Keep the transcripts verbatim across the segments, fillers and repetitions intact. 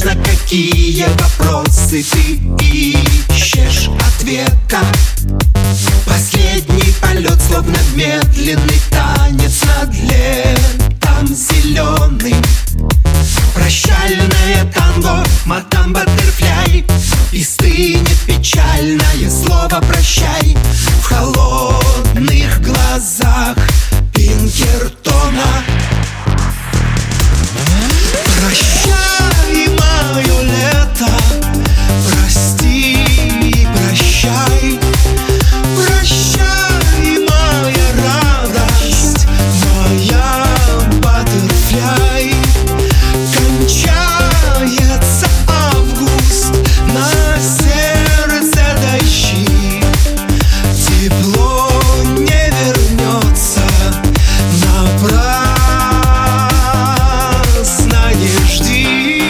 на какие вопросы ты ищешь ответа. Последний полет, словно медленный танец над летом зеленым. Прощальное танго, мадам Баттерфляй. И стынет печальное слово «прощай» в холодных глазах Пинкертона. Прощай, мое лето, прости, прощай. Прощай, моя радость, моя Баттерфляй. Кончается август, на сердце дожди. Тепло не вернется, напрасно не жди.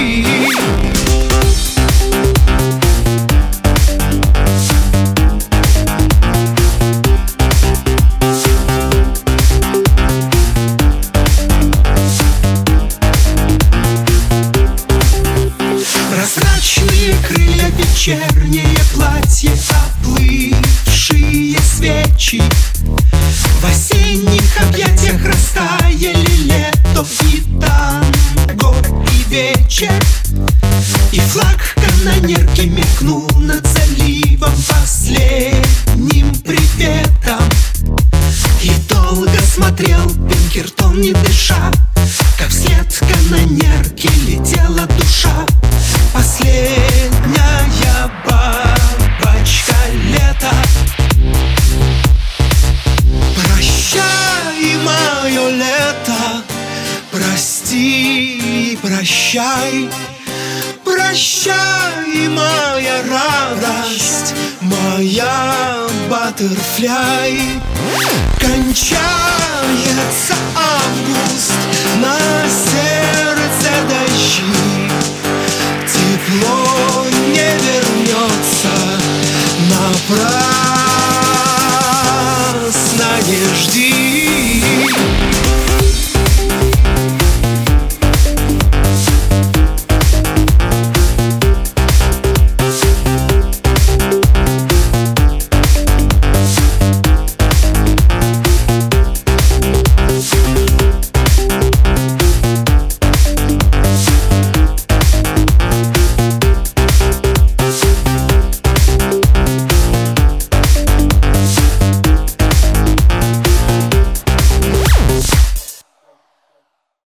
Прозрачные крылья, вечернее платье, оплывшие свечи. В осенних объятиях растаяли лето и танго, и вечер. И флаг канонерки мелькнул над заливом последним приветом. И долго смотрел Пинкертон, не дыша, как вслед канонерки летела душа. Последняя бабочка лета. Прощай, мое лето, прости, прощай. Прощай, моя радость, моя Баттерфляй. Кончается август, на сердце